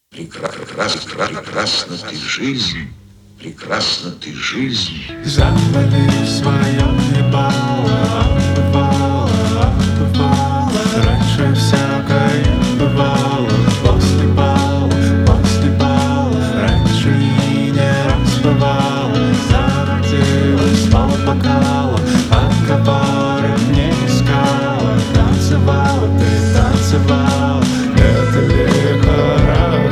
Прекрасна ты жизнь, прекрасна ты жизнь. Завали свое ебало, бывало, бывало. Раньше всякое бывало, после бала. Раньше и не раз бывало, заводилась полбокала, а кабары не искала. Танцевала, ты танцевала, это лихорадка.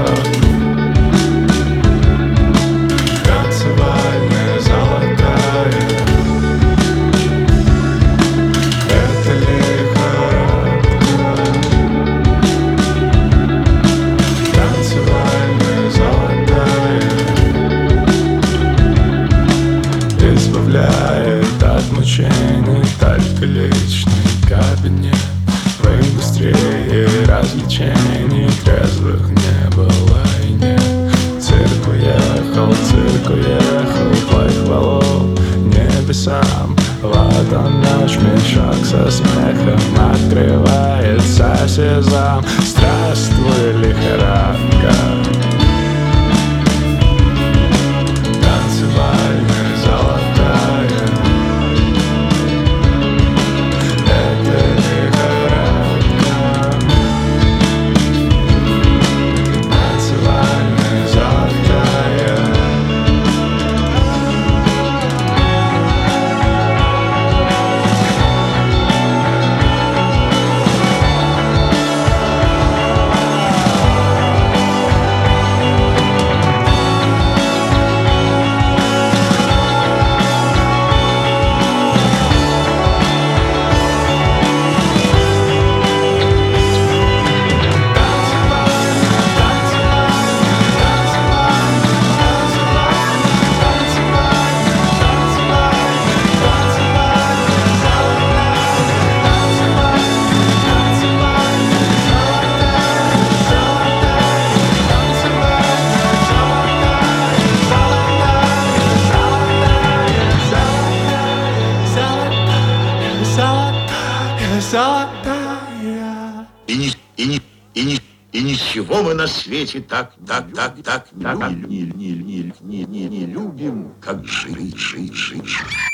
Танцевальная золотая, это лихорадка. Танцевальная золотая избавляет от мучений только личный кабинет. Вы быстрее развлечений трезвых не было и нет. Цирк уехал, твой хвалу небесам. Вот он, наш мешок со смехом, открывается сезам. Здравствуй, лихорадка. Танцевальная золотая, это лихорадка. Танцевальная золотая. Золотая. И ничего мы на свете так не любим, как жить.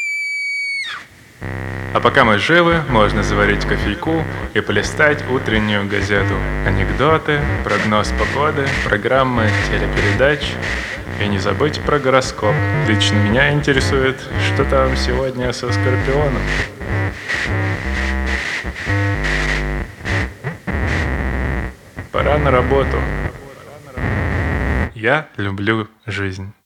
А пока мы живы, можно заварить кофейку и полистать утреннюю газету. Анекдоты, прогноз погоды, программы телепередач. И не забыть про гороскоп. Лично меня интересует, что там сегодня со Скорпионом. Пора на работу. Я люблю жизнь.